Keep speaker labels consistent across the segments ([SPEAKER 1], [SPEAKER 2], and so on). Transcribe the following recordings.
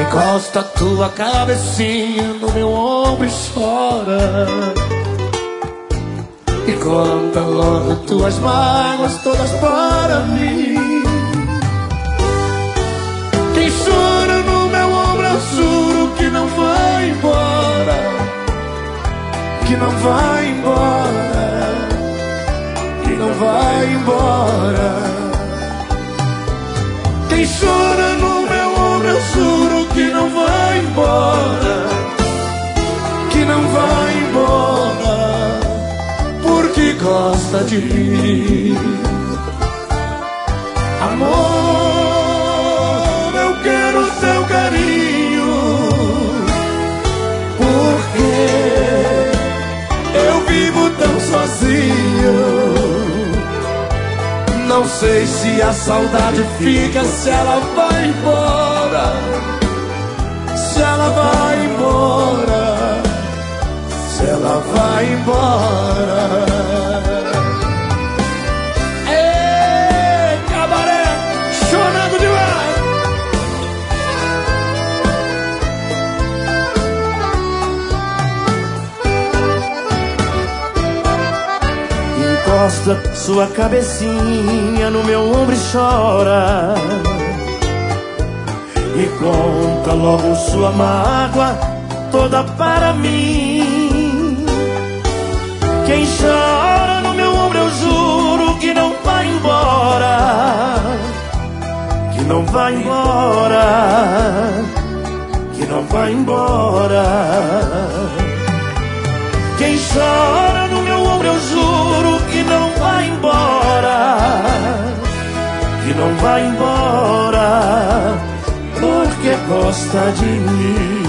[SPEAKER 1] Encosta a tua cabecinha no meu ombro e chora. E conta logo tuas mágoas todas para mim. Quem chora no meu ombro eu juro que não vai embora. Que não vai embora. Que não vai embora. Quem chora no meu ombro eu juro que não vai embora. Que não vai embora. Porque gosta de mim. Amor, eu quero seu carinho. Porque eu vivo tão sozinho. Não sei se a saudade fica, se ela vai embora. Se ela vai embora. Se ela vai embora. Ei, cabaré, chorando demais. Encosta sua cabecinha no meu ombro e chora. E conta logo sua mágoa toda para mim. Quem chora no meu ombro eu juro que não vai embora. Que não vai embora. Que não vai embora. Quem chora no meu ombro eu juro que não vai embora. Que não vai embora. Porque gosta de mim.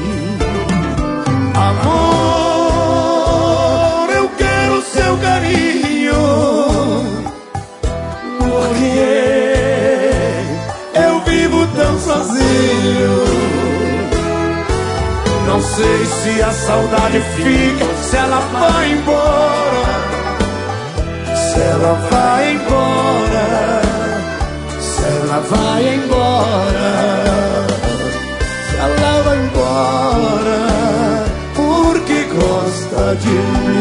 [SPEAKER 1] Amor, eu quero seu carinho. Porque eu vivo tão sozinho. Não sei se a saudade fica, se ela vai embora. Se ela vai embora. Se ela vai embora. Se ela vai embora. Porque gosta de mim.